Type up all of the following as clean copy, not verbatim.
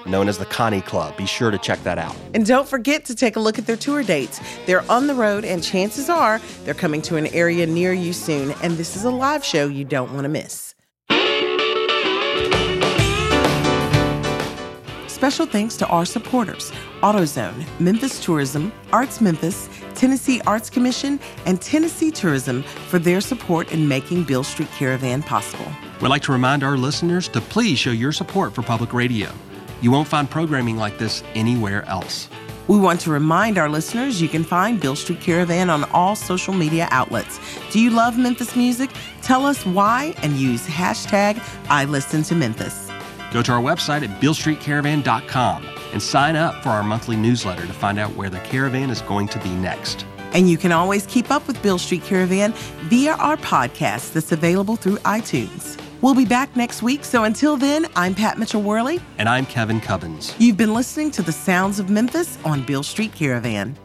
known as the Connie Club. Be sure to check that out. And don't forget to take a look at their tour dates. They're on the road, and chances are they're coming to an area near you soon. And this is a live show you don't want to miss. Special thanks to our supporters, AutoZone, Memphis Tourism, Arts Memphis, Tennessee Arts Commission, and Tennessee Tourism for their support in making Beale Street Caravan possible. We'd like to remind our listeners to please show your support for public radio. You won't find programming like this anywhere else. We want to remind our listeners you can find Beale Street Caravan on all social media outlets. Do you love Memphis music? Tell us why and use hashtag #IListenToMemphis. Go to our website at BealeStreetCaravan.com and sign up for our monthly newsletter to find out where the caravan is going to be next. And you can always keep up with Beale Street Caravan via our podcast that's available through iTunes. We'll be back next week, so until then, I'm Pat Mitchell-Worley. And I'm Kevin Cubbins. You've been listening to The Sounds of Memphis on Beale Street Caravan.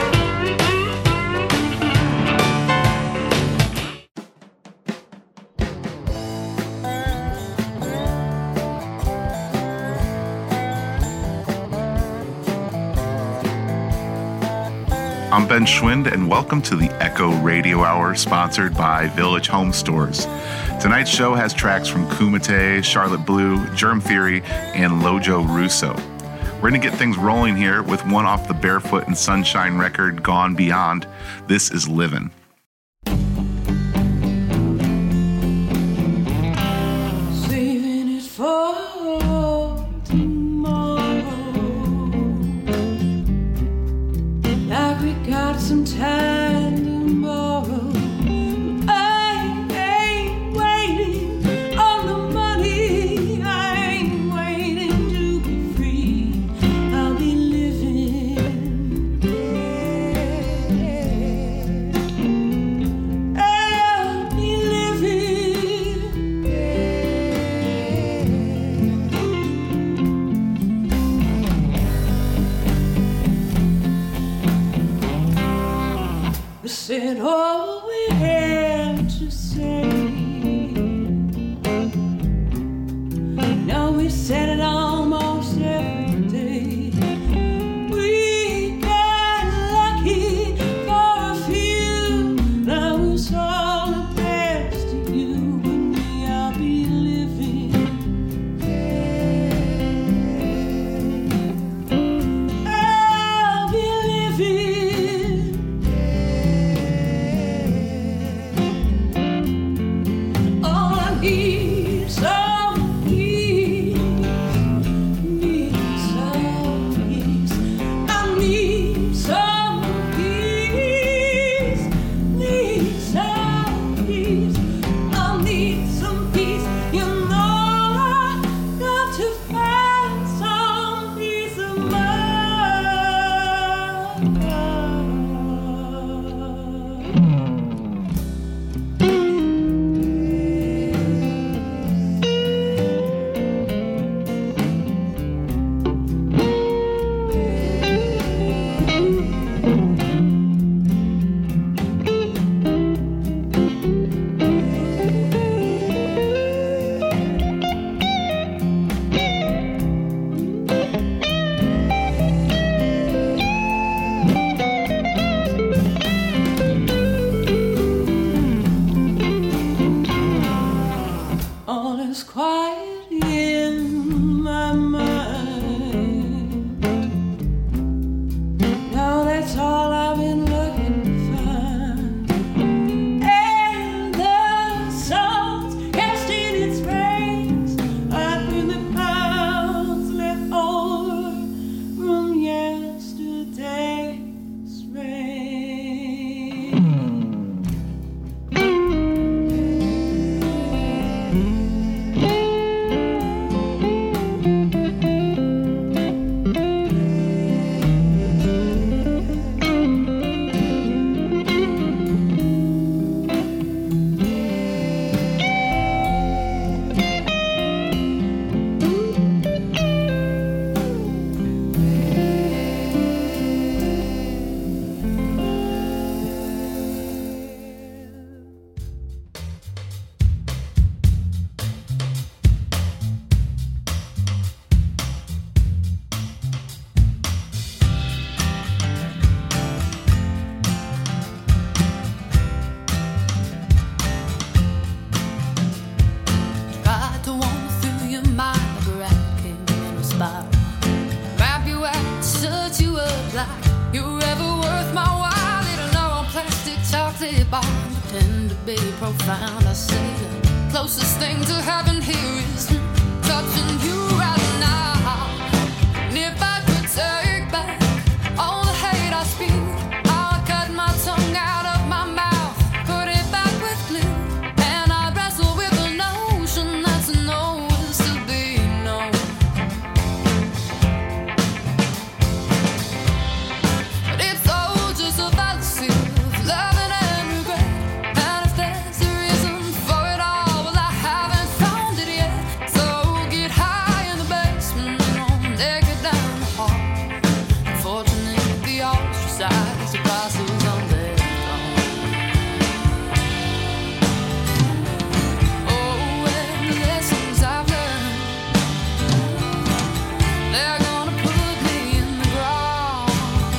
I'm Ben Schwind, and welcome to the Echo Radio Hour, sponsored by Village Home Stores. Tonight's show has tracks from Kumite, Charlotte Blue, Germ Theory, and Lojo Russo. We're going to get things rolling here with one off the Barefoot and Sunshine record, Gone Beyond. This is Livin'. Saving it for tomorrow, like we got some time tomorrow. I ain't waiting on the money, I ain't waiting to be free. I'll be living, I'll be living. We said all we had to say. Now we said it almost every day. We got lucky for a few. Now it's all the best to you and me. I'll be living. I'll be living. be profound. I say the closest thing to heaven here is touching you right now. And if I could take back all the hate I speak, I would cut my tongue out of my mouth, put it back with glue, and I'd wrestle with the notion that to know is to be known. But it's all just a fallacy of loving and regret. And if there's a reason for it all, well, I haven't found it yet. So get high in the basement and I'll take it down the hall. Unfortunately, ostracized, the castles on their throne. Oh, and the lessons I've learned, they're gonna put me in the ground.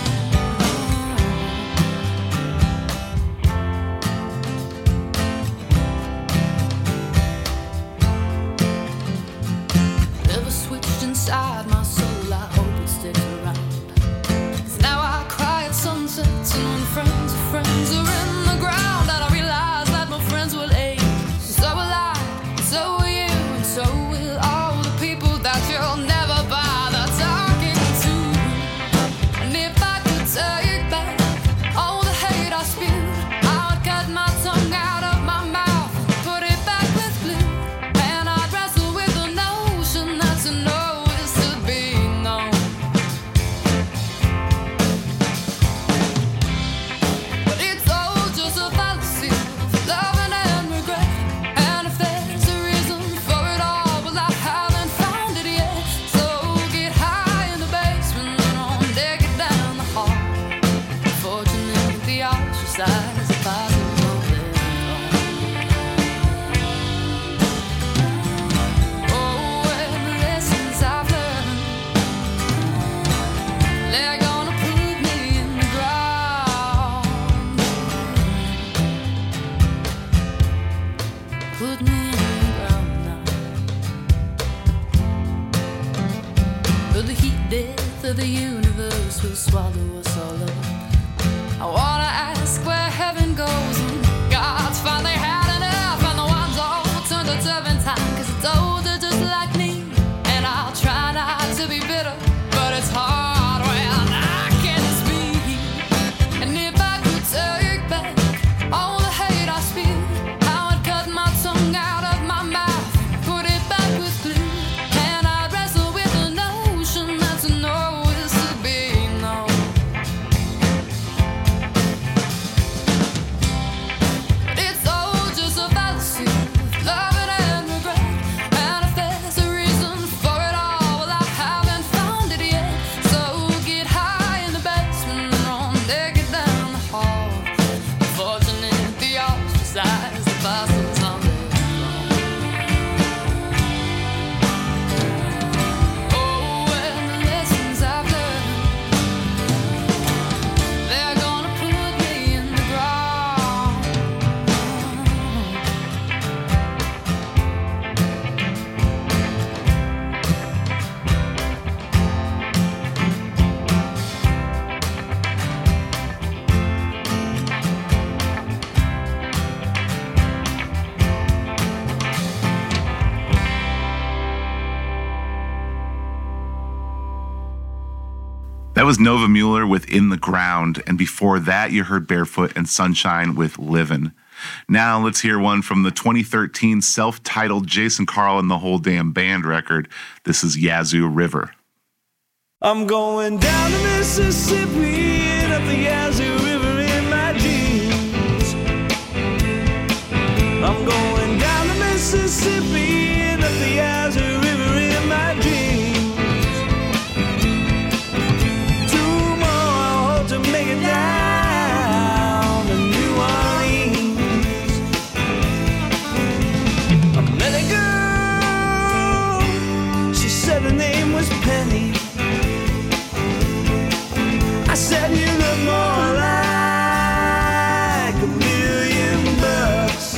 Never switched inside my soul, I hope it sticks around. 'Cause now I cry at sunsets and when friends of friends are in the ground, and I realize that my friends will age. So will I, so will you, and so will all the people that you'll never bother talking to. And if I could take back all the hate I spewed, I would cut my tongue out of my mouth, put it back with glue, and I'd wrestle with the notion that to know is to be known. But it's all just a fallacy of loving and regret. And if there's a reason for it all, well, I haven't found it yet. So get high in the basement and I'll take it down the hall. Unfortunately, ostracized, the castles on their throne. Oh, and the lessons I've learned, they're gonna put me in the ground. Put me in the ground now. But the heat death of the universe will swallow us all up. I wanna ask where heaven goes when God's finally had enough, and the ones all turned to turpentine, 'cause it's older just like me. And I'll try not to be bitter, but it's hard when I can't speak. And if I could take back all the hate I spewed, I would cut my tongue out of my mouth, put it back with glue, and I'd wrestle with the notion that to know is to be known. But it's all just a fallacy of loving and regret. And if there's a reason for it all, well, I haven't found it yet. So get high in the basement and I'll take it down the hall. Unfortunately, ostracized, the castles on their throne. Oh, and the lessons I've learned, they're gonna put me in the ground. That was Nova Mueller with In the Ground, and before that you heard Barefoot and Sunshine with Livin'. Now let's hear one from the 2013 self-titled Jason Carl and the Whole Damn Band record. This is Yazoo River. I'm going down the Mississippi and up the Yazoo River in my jeans. I'm going down the Mississippi and up the Yazoo River in my jeans. Two more I'll hope to make it down to New Orleans. I met a girl, she said her name was Penny. I said you look more like $1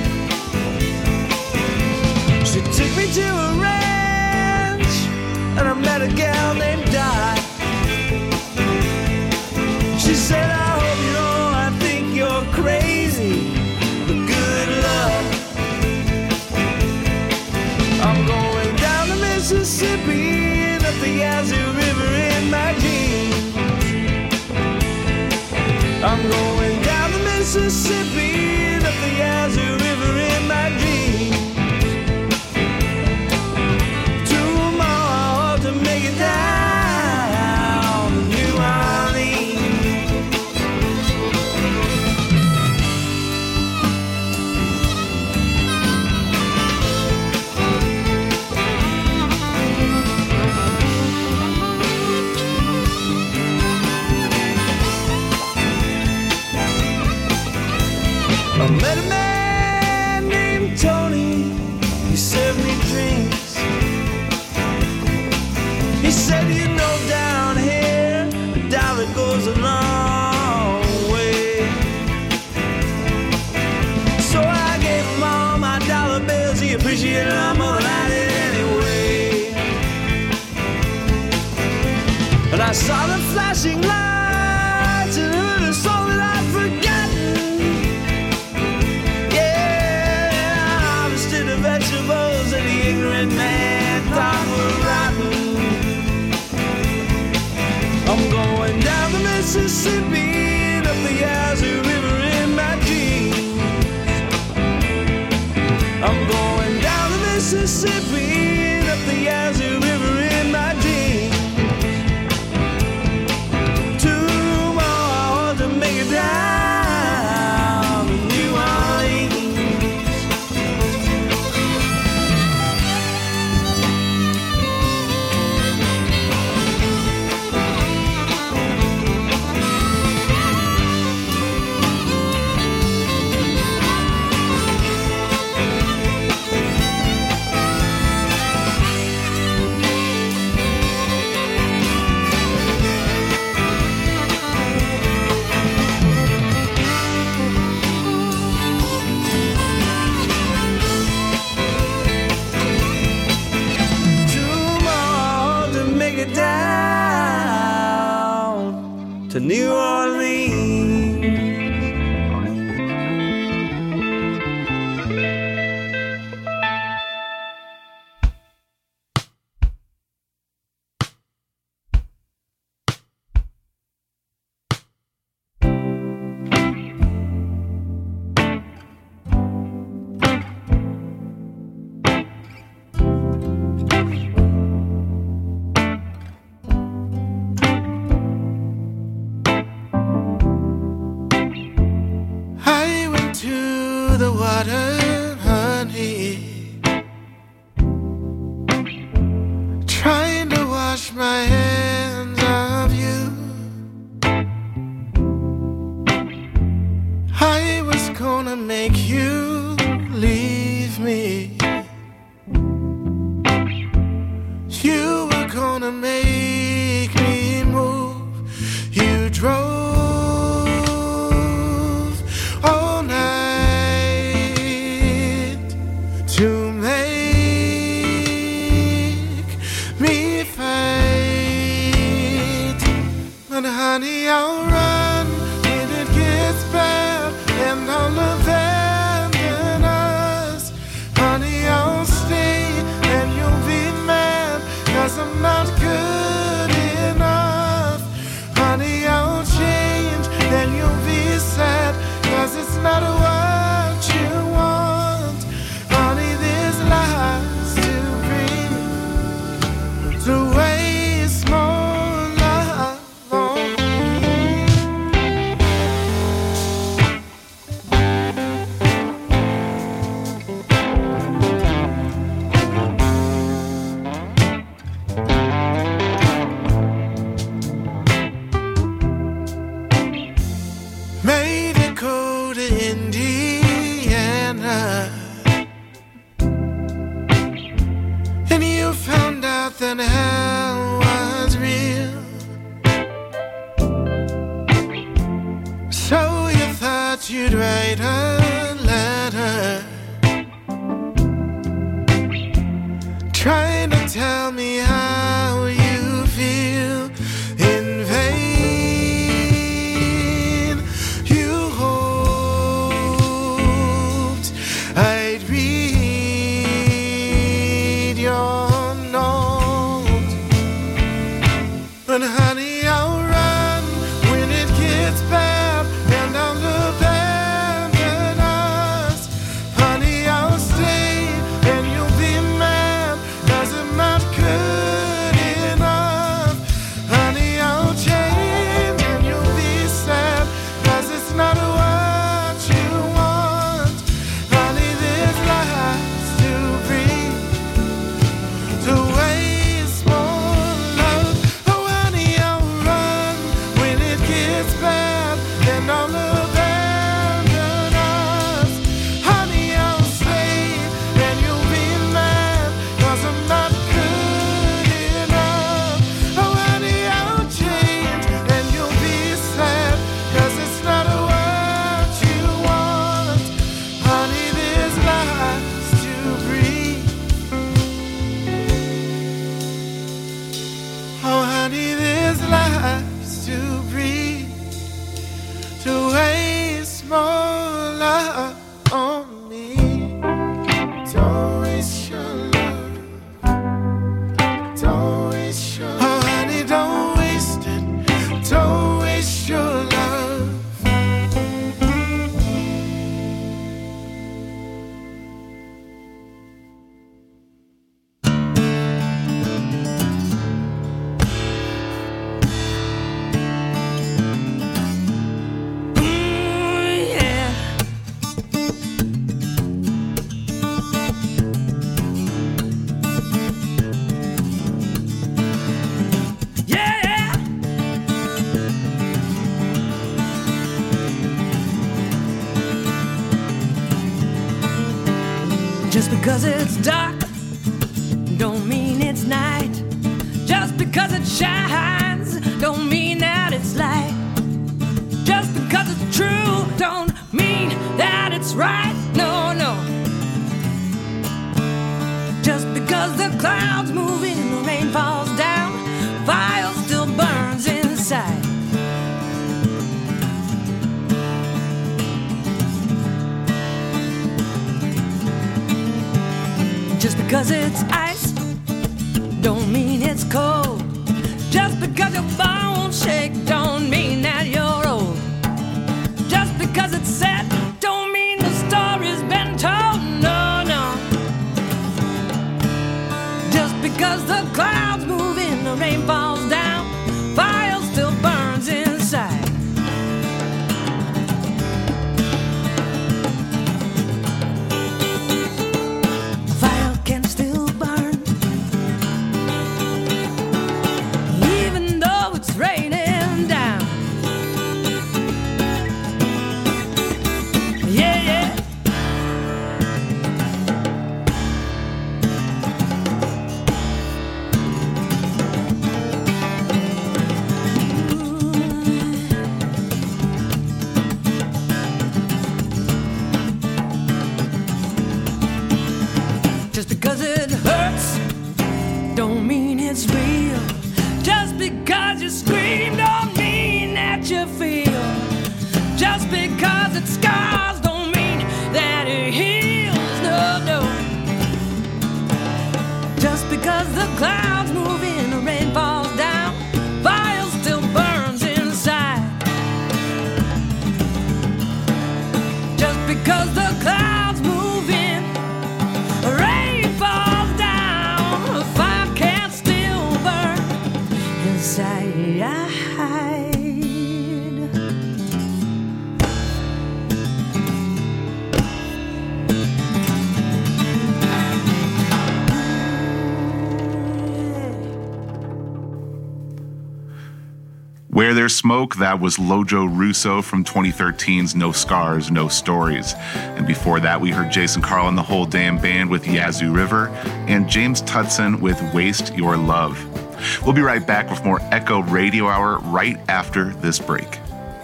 million. She took me to a ranch and I met a gal named Dot. She said, I hope you know I think you're crazy, but good the Yazoo River in my jeans. I'm going down the Mississippi and up the Yazoo River in my jeans. Tomorrow to make it down to New Orleans. I met a man named Tony. He served me drinks. He said, you know, down here a dollar goes a long way. So I gave him all my dollar bills. He appreciated them more than I did anyway. And I saw the flashing lights and heard a song that I'd forgotten. The vegetables that the ignorant man thought were rotten. I'm going down the Mississippi and up the Yazoo River in my jeans. I'm going down the Mississippi and up the Yazoo River in my jeans. Tomorrow to make it down to New Orleans. Down to New Orleans. The water, honey, trying to wash my hands of you. I was gonna make you leave me. You were gonna make me move. You drove all night to make me fight. But honey, I'll run when it gets bad and I'll abandon us. Honey, I'll stay and you'll be mad 'cause I'm not good enough. Honey, I'll change and you'll be sad 'cause it's not what you want. Honey, there's lies to breathe, to waste more love on. Made it go to India. But honey, I'll run when it gets bad and I'll abandon us. Honey, I'll stay and you'll be mad 'cause I'm not good enough. Honey, I'll change and you'll be sad 'cause it's not what you want. Honey, there's lives to breathe, to waste more love. Oh, honey, I'll run when it gets bad, then I'll abandon us. Honey, I'll stay and you'll be mad 'cause I'm not good enough. Oh, honey, I'll change and you'll be sad 'cause it's not what you want. Honey, there's lives to breathe. Oh, honey, there's lives to breathe, to waste more love on me. Don't waste your love. Don't waste your love. Oh, honey, don't waste it. Don't waste your love. Yeah. Yeah. Just because it's dark don't mean it's night. Just because it shines don't mean that it's light. Just because it's true don't mean that it's right. No, no. Just because the clouds move in, the rain falls down, fire still burns inside. Just because it's ice don't mean it's cold. Just because your bones shake don't mean that you're old. Just because it's sad don't mean the story's been told. No, no. Just because the clouds move in, the rain falls down, fire still burns inside. Fire can still burn even though it's raining down. Yeah, yeah. Just because it hurts don't mean it's real. Just because you scream don't mean that you feel. Just because it scars don't mean that it heals. No, no. Just because the clouds move in, the rain falls down, fire still burns inside. Just because the clouds move in, the rain falls down, fire can still burn inside. Where There's Smoke, that was Lojo Russo from 2013's No Scars, No Stories. And before that, we heard Jason Carl and the whole damn band with Yazoo River, and James Tutson with Waste Your Love. We'll be right back with more Echo Radio Hour right after this break.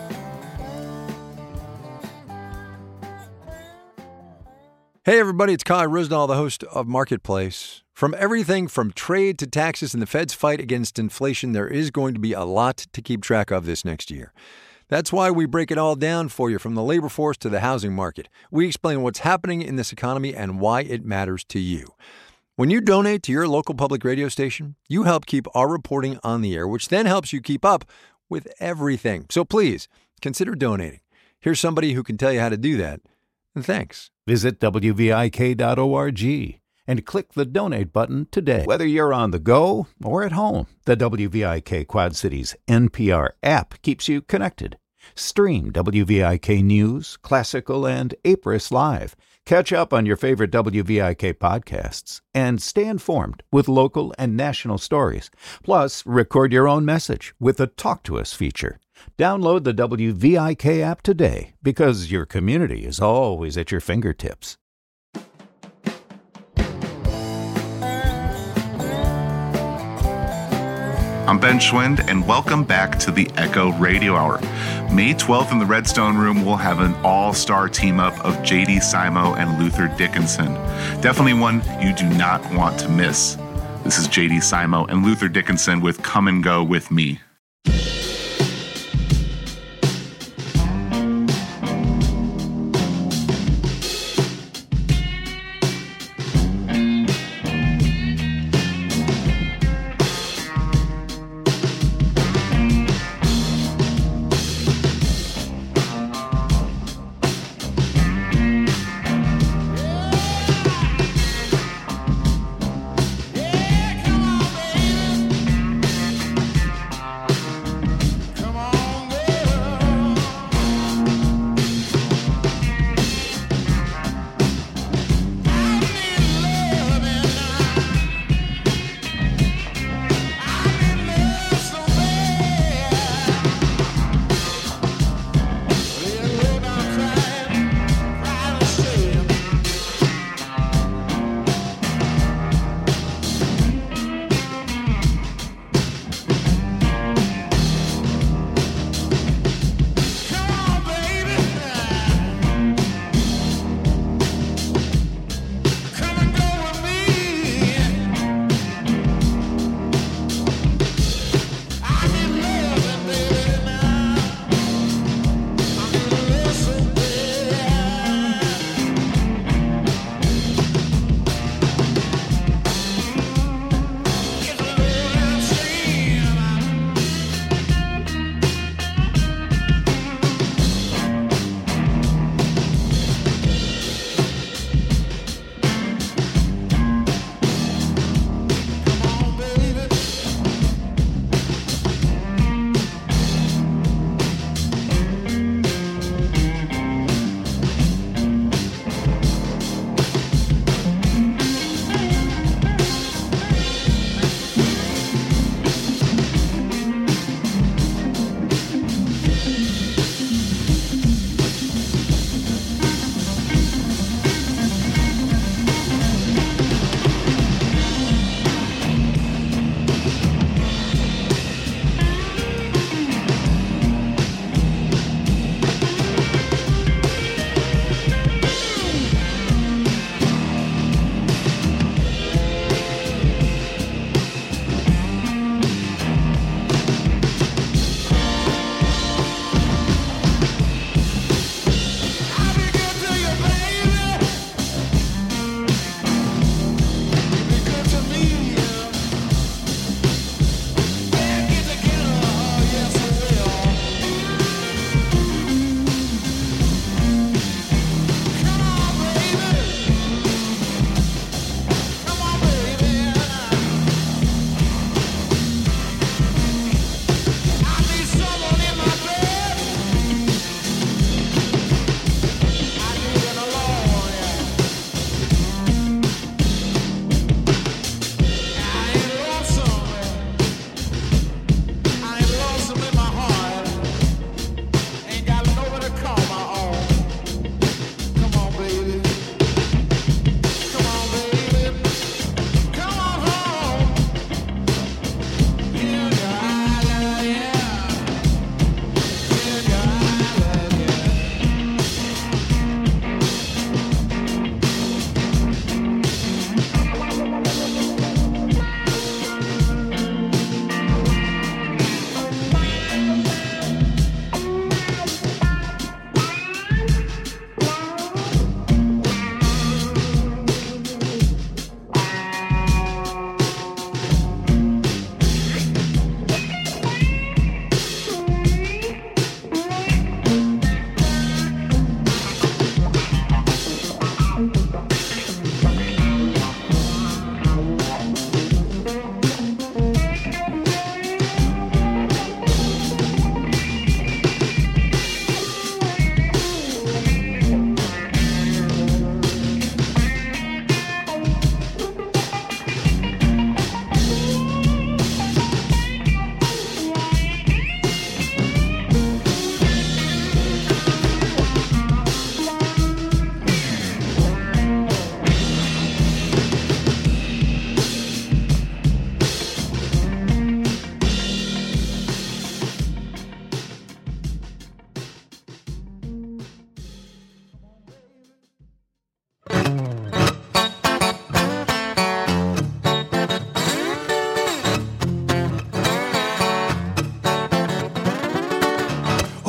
Hey everybody, it's Kai Risnall, the host of Marketplace. From everything from trade to taxes and the Fed's fight against inflation, there is going to be a lot to keep track of this next year. That's why we break it all down for you, from the labor force to the housing market. We explain what's happening in this economy and why it matters to you. When you donate to your local public radio station, you help keep our reporting on the air, which then helps you keep up with everything. So please, consider donating. Here's somebody who can tell you how to do that. And thanks. Visit WVIK.org and click the donate button today. Whether you're on the go or at home, the WVIK Quad Cities NPR app keeps you connected. Stream WVIK News, Classical, and Apris Live. Catch up on your favorite WVIK podcasts and stay informed with local and national stories. Plus, record your own message with the Talk to Us feature. Download the WVIK app today because your community is always at your fingertips. I'm Ben Schwind, and welcome back to the Echo Radio Hour. May 12th in the Redstone Room, we'll have an all-star team-up of J.D. Simo and Luther Dickinson. Definitely one you do not want to miss. This is J.D. Simo and Luther Dickinson with Come and Go With Me.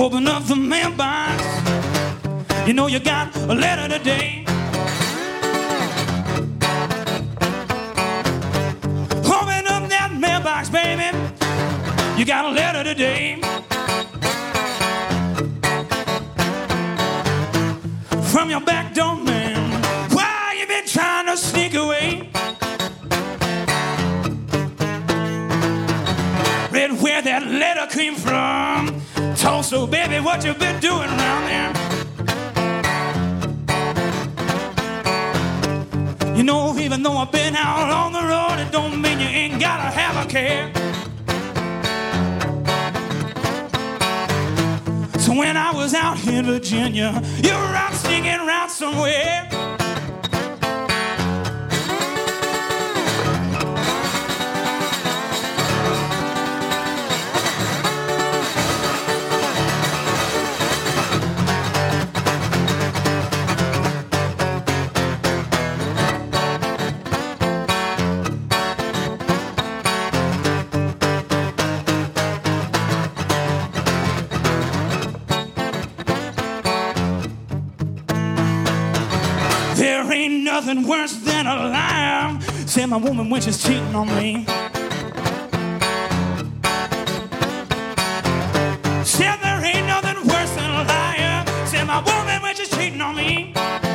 Open up the mailbox. You know you got a letter today. Open up that mailbox, baby. You got a letter today. From your back door, man. Why you been trying to sneak away? Read where that letter came from. Tulsa, baby, what you been doing around there? You know, even though I've been out on the road, it don't mean you ain't gotta have a care. So when I was out here in Virginia, you were out sneaking around somewhere. There ain't nothing worse than a liar. Said my woman when she's cheating on me. Said there ain't nothing worse than a liar. Said my woman when she's cheating on me.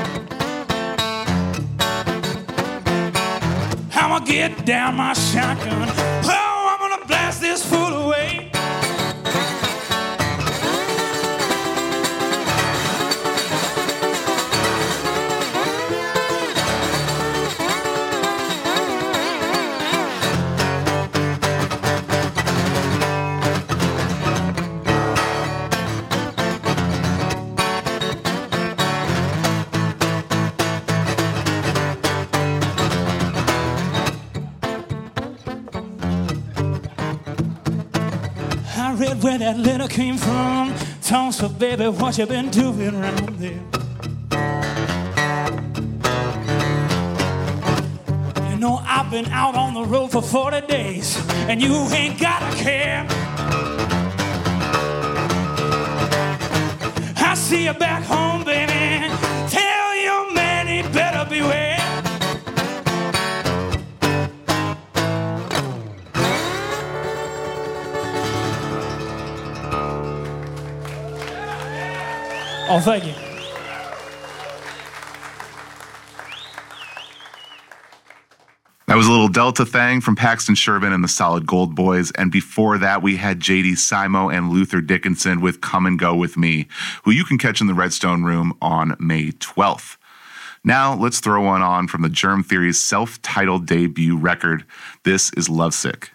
I'ma get down my shotgun. Oh, I'm gonna blast this fool away. I read where that letter came from. Tulsa, baby, what you been doing around there? You know, I've been out on the road for 40 days, and you ain't gotta care. I see you back home, baby. Tell your man he better beware. Oh, thank you. That was a little Delta Thang from Paxton Shervin and the Solid Gold Boys. And before that, we had J.D. Simo and Luther Dickinson with Come and Go With Me, who you can catch in the Redstone Room on May 12th. Now, let's throw one on from the Germ Theory's self-titled debut record. This is Lovesick.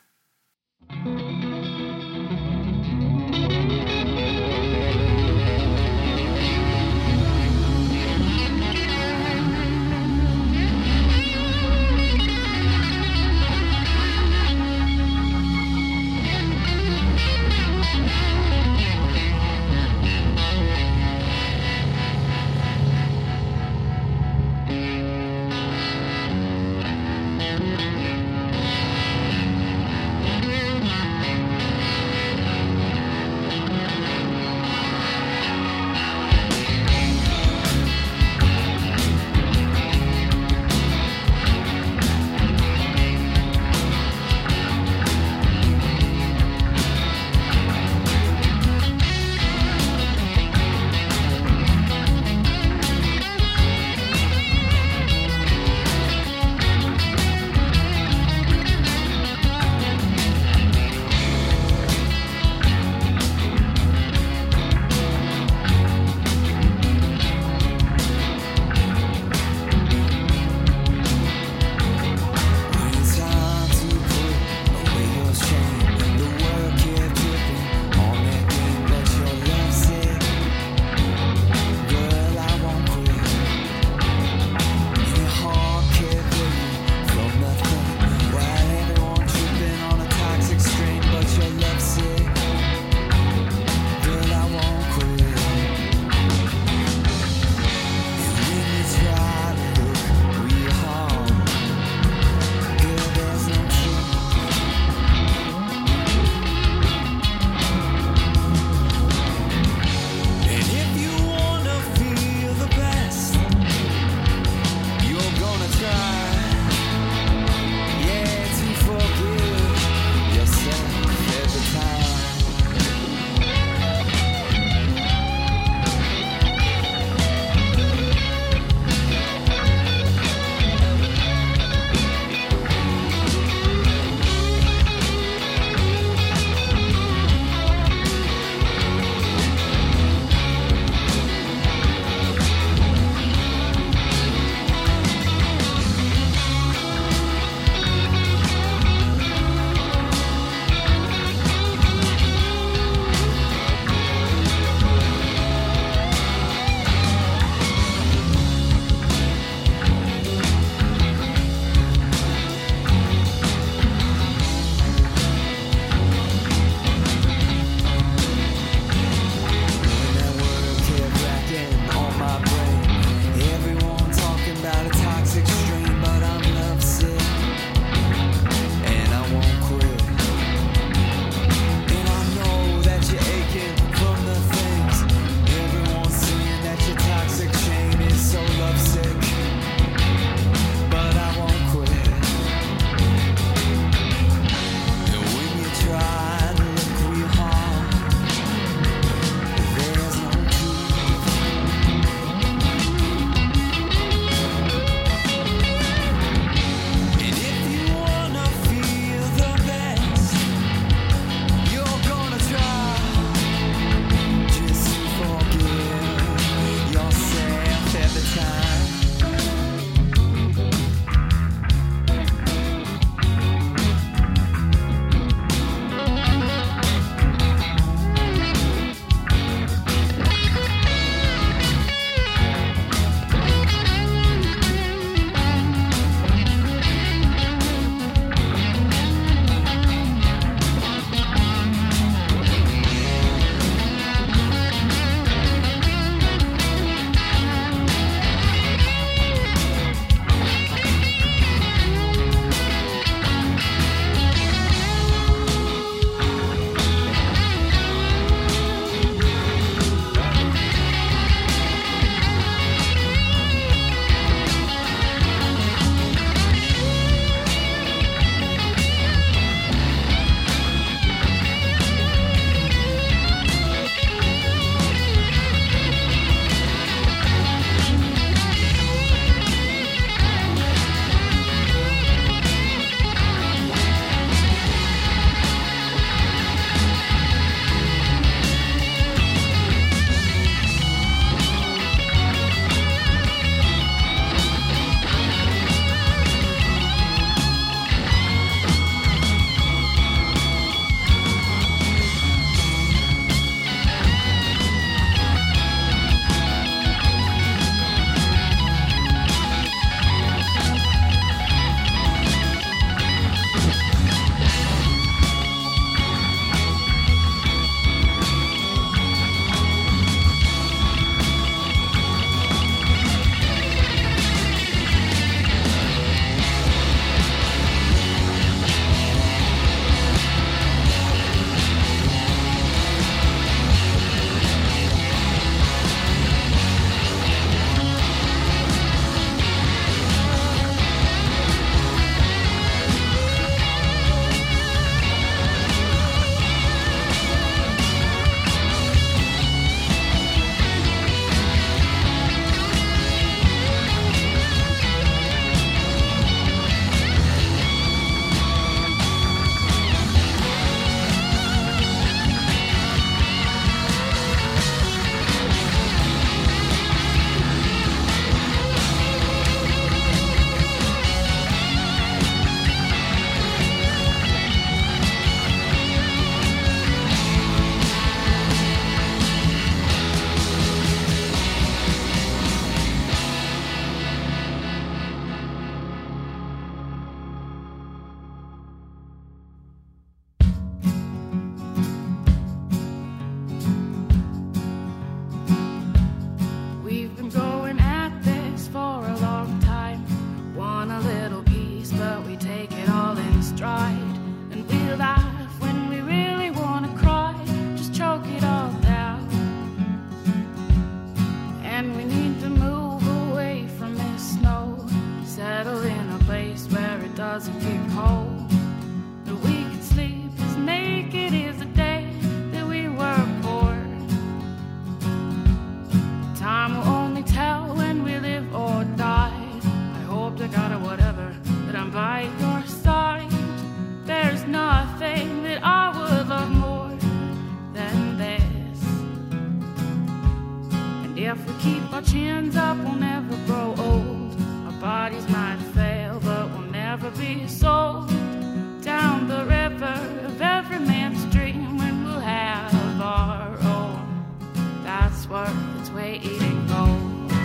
If we keep our chins up, we'll never grow old. Our bodies might fail, but we'll never be sold. Down the river of every man's dream, when we'll have our own. That's worth its weight in gold.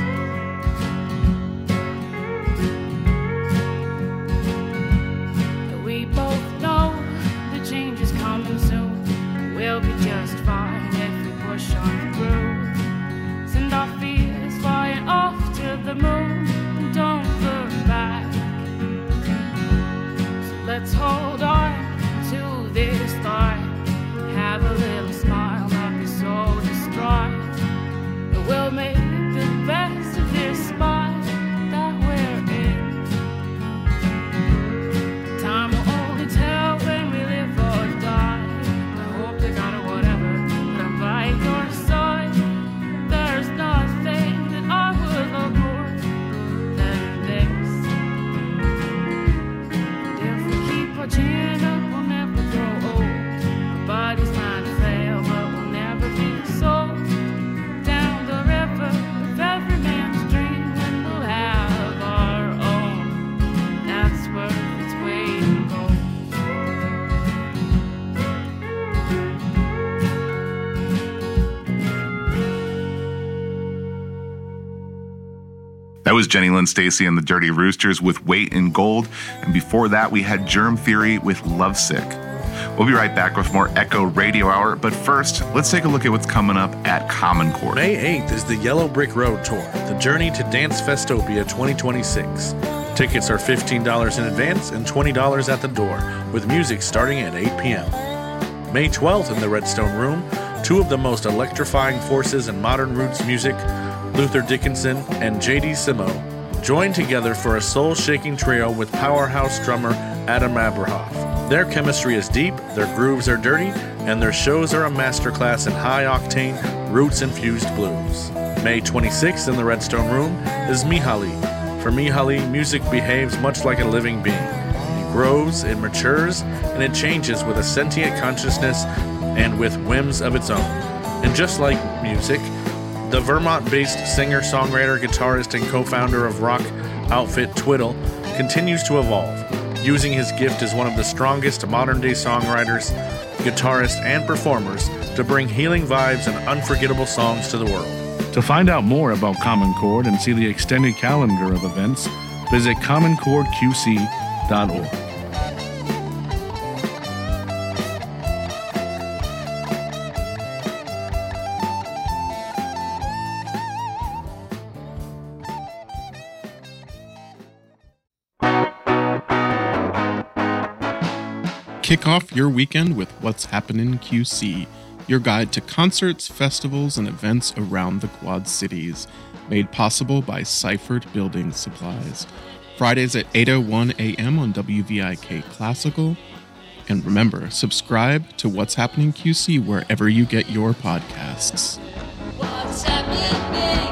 We both know the change is coming soon. We'll be just fine if we push on through. Send our fears flying off to the moon and don't look back. So let's hold on to this thought. Have a little smile, not be so distraught. And we'll make the best of this spot that we're in. Time will only tell when we live or die. I hope they got it, whatever, but I'm by your side. There's nothing that I would love more than this. And if we keep our chin up, we'll never grow old. Our bodies might fail, but we'll never be sold. Down the river of every man's dream, when we'll have our own. That's worth its weight in gold. That was Jenny Lynn Stacy and the Dirty Roosters with Weight in Gold. And before that, we had Germ Theory with Lovesick. We'll be right back with more Echo Radio Hour. But first, let's take a look at what's coming up at Common Core. May 8th is the Yellow Brick Road Tour, the Journey to Dance Festopia 2026. Tickets are $15 in advance and $20 at the door, with music starting at 8 p.m. May 12th in the Redstone Room, two of the most electrifying forces in modern roots music, Luther Dickinson and J.D. Simo, join together for a soul-shaking trio with powerhouse drummer Adam Abrahoff. Their chemistry is deep, their grooves are dirty, and their shows are a masterclass in high-octane, roots-infused blues. May 26th in the Redstone Room is Mihaly. For Mihaly, music behaves much like a living being. It grows, it matures, and it changes with a sentient consciousness and with whims of its own. And just like music, the Vermont-based singer, songwriter, guitarist, and co-founder of rock outfit Twiddle continues to evolve, using his gift as one of the strongest modern-day songwriters, guitarists, and performers to bring healing vibes and unforgettable songs to the world. To find out more about Common Chord and see the extended calendar of events, visit commonchordqc.org. Kick off your weekend with What's Happening QC, your guide to concerts, festivals, and events around the Quad Cities, made possible by Seifert Building Supplies. Fridays at 8:01 a.m. on WVIK Classical. And remember, subscribe to What's Happening QC wherever you get your podcasts. What's happening?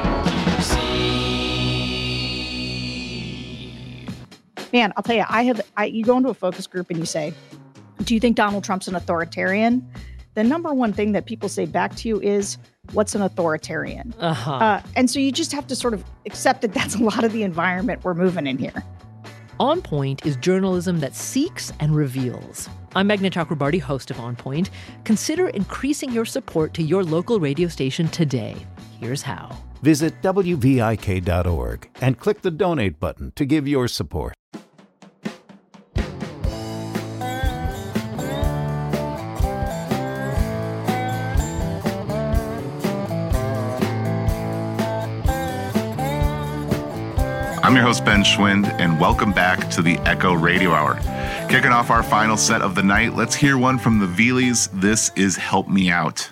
Man, I'll tell you, you go into a focus group and you say, do you think Donald Trump's an authoritarian? The number one thing that people say back to you is, what's an authoritarian? And so you just have to sort of accept that that's a lot of the environment we're moving in here. On Point is journalism that seeks and reveals. I'm Meghna Chakrabarty, host of On Point. Consider increasing your support to your local radio station today. Here's how. Visit WVIK.org and click the donate button to give your support. I'm your host, Ben Schwind, and welcome back to the Echo Radio Hour. Kicking off our final set of the night, let's hear one from the Veelies. This is Help Me Out.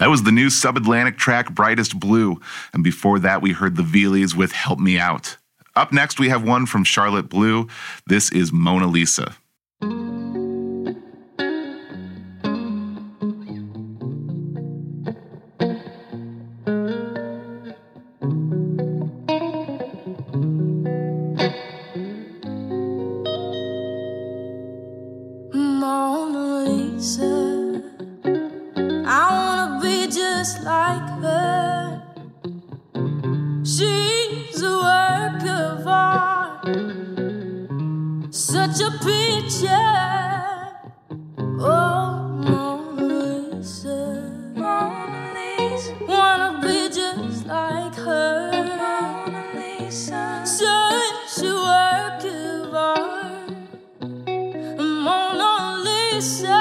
That was the new Sub-Atlantic track, Brightest Blue. And before that, we heard the Veelies with Help Me Out. Up next, we have one from Charlotte Blue. This is Mona Lisa. Mona Lisa, I wanna be just like her. She's a work of art, such a picture. Oh, Mona Lisa, Mona Lisa, wanna be just like her. Mona Lisa, such a work of art. Mona Lisa,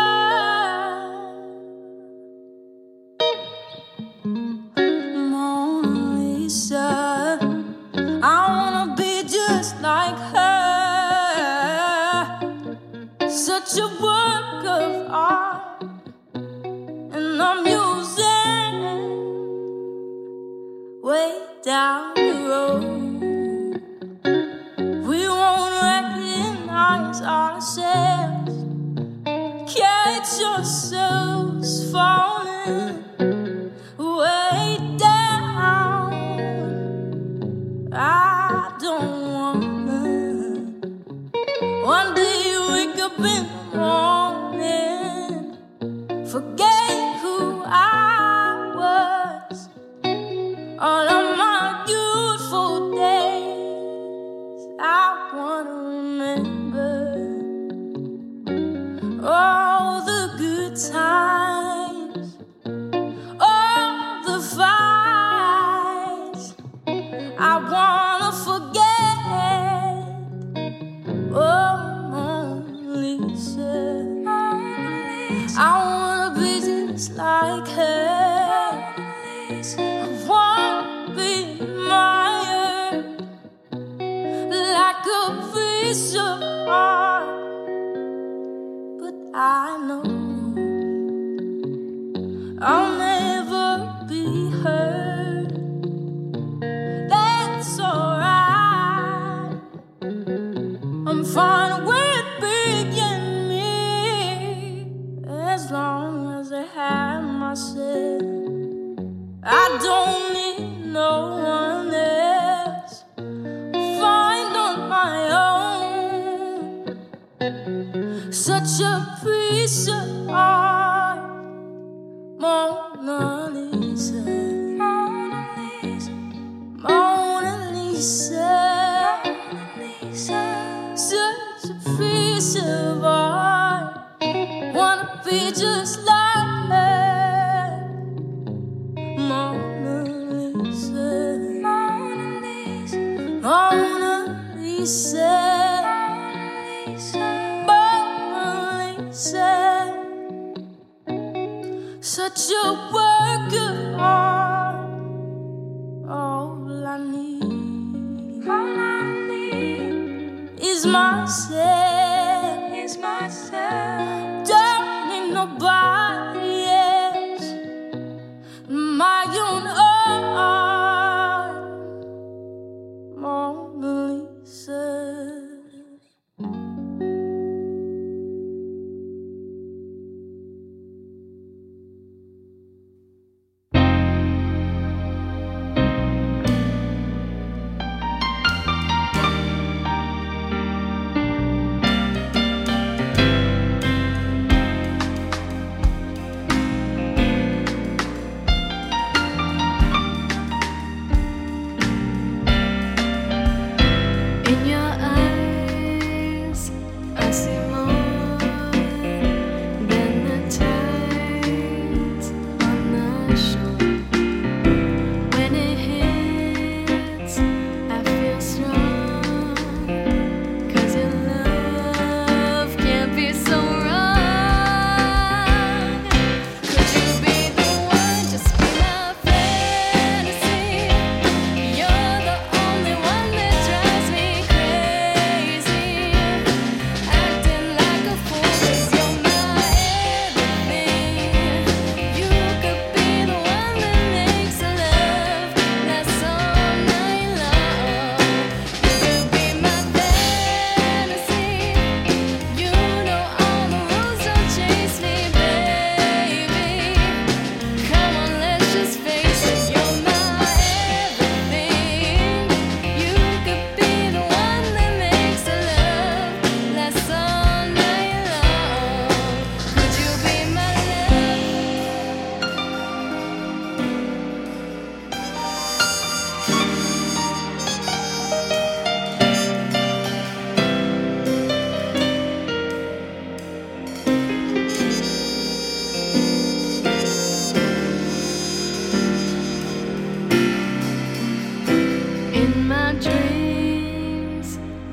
Mona Lisa, I wanna be just like her. Such a work of art, and I'm using way down the road. We won't recognize ourselves. Catch yourselves falling way down. I don't wanna. One day you wake up in the morning, forget who I was. All of my beautiful days I wanna remember. All the good times, all the fights, I wanna forget. Oh, Mona Lisa, I wanna be just like her. I wanna be admired like a piece of art. I know I'll never be heard. That's alright. I'm fine with being me, as long as I have myself. I don't need no one else. Find on my own. Such a piece of art, Mona Lisa, Mona Lisa, Mona Lisa, such a piece of art. Wanna be just like her, Mona Lisa, Mona Lisa, Mona Lisa. Such a work of art. All I need, is myself, Don't need nobody else. My own art, Mona Lisa.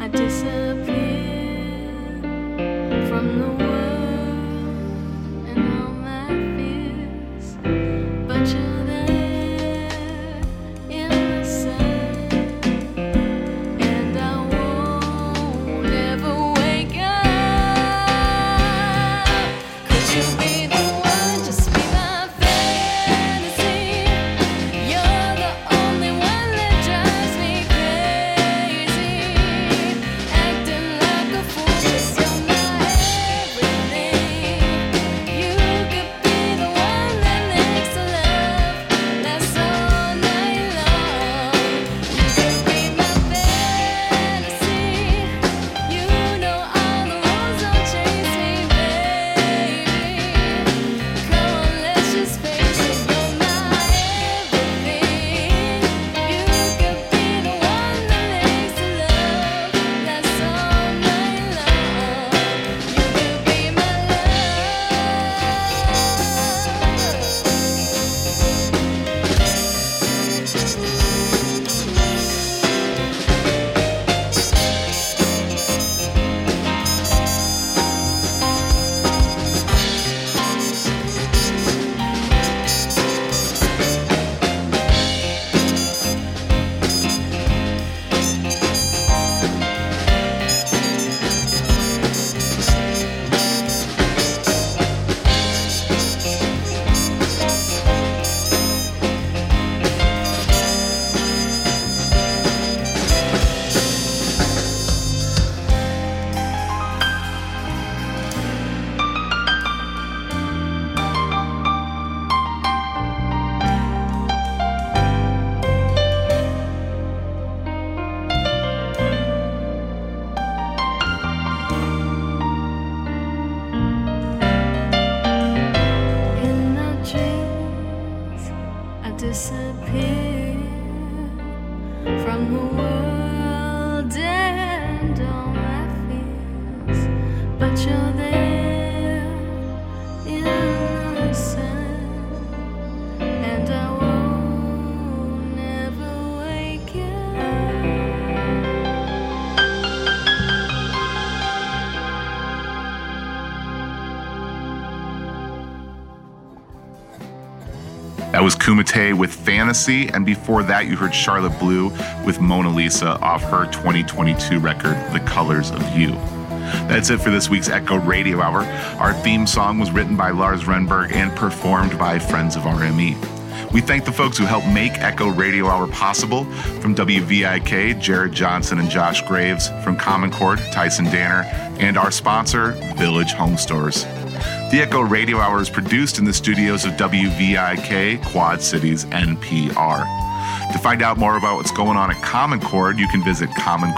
That was Kumite with Fantasy, and before that you heard Charlotte Blue with Mona Lisa off her 2022 record, The Colors of You. That's it for this week's Echo Radio Hour. Our theme song was written by Lars Renberg and performed by Friends of RME. We thank the folks who helped make Echo Radio Hour possible. From WVIK, Jared Johnson and Josh Graves. From Common Chord, Tyson Danner. And our sponsor, Village Home Stores. The Echo Radio Hour is produced in the studios of WVIK, Quad Cities, NPR. To find out more about what's going on at Common Chord, you can visit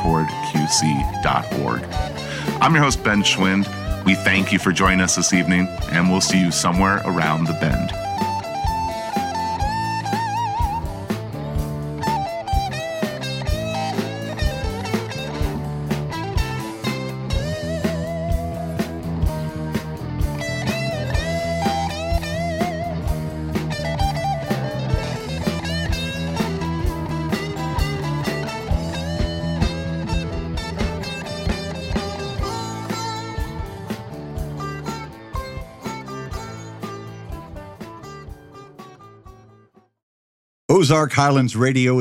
commonchordqc.org. I'm your host, Ben Schwind. We thank you for joining us this evening, and we'll see you somewhere around the bend. Ozark Highlands Radio